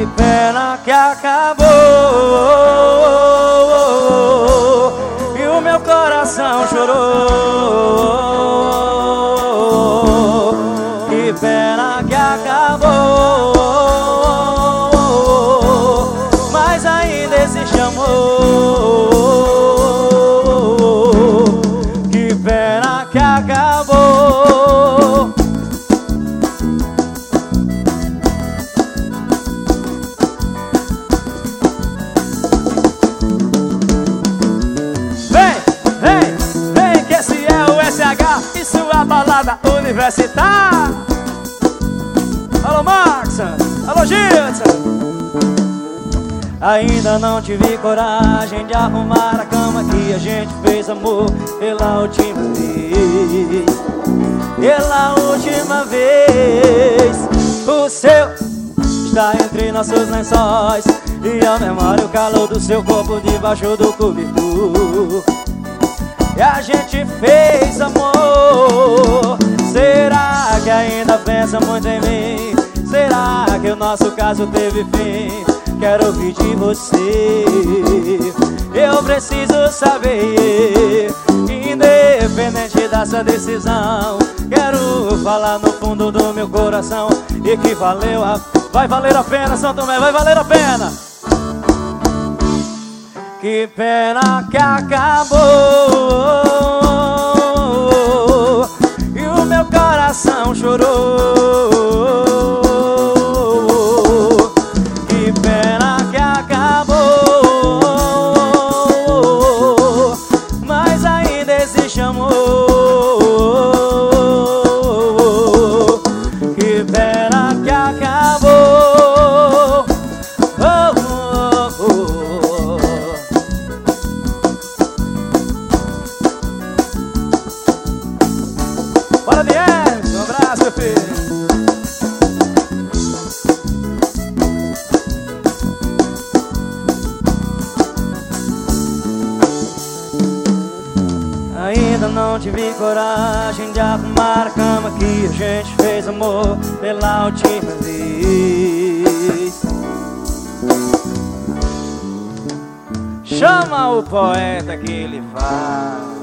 pena que acabou e o meu coração chorou. Que pena que acabou, mas ainda existe amor. Que pena que acabou. Vem, que esse é o SH e sua balada universitária. Alô, Max, alô, Gilson. Ainda não tive coragem de arrumar a cama que a gente fez amor pela última vez. Pela última vez. O seu está entre nossos lençóis e a memória o calor do seu corpo debaixo do cobertor. E a gente fez amor. Será que ainda pensa muito em mim? Será que o nosso caso teve fim? Quero ouvir de você, eu preciso saber. Independente da sua decisão, quero falar no fundo do meu coração e que vai valer a pena, São Tomé, vai valer a pena. Que pena que acabou e o meu coração chorou. Que pena que acabou, mas ainda existe amor. Que pena que acabou. Bora, Diego! Um abraço, meu filho! Ainda não tive coragem de arrumar a cama que a gente fez amor pela última vez. Chama o poeta que ele faz.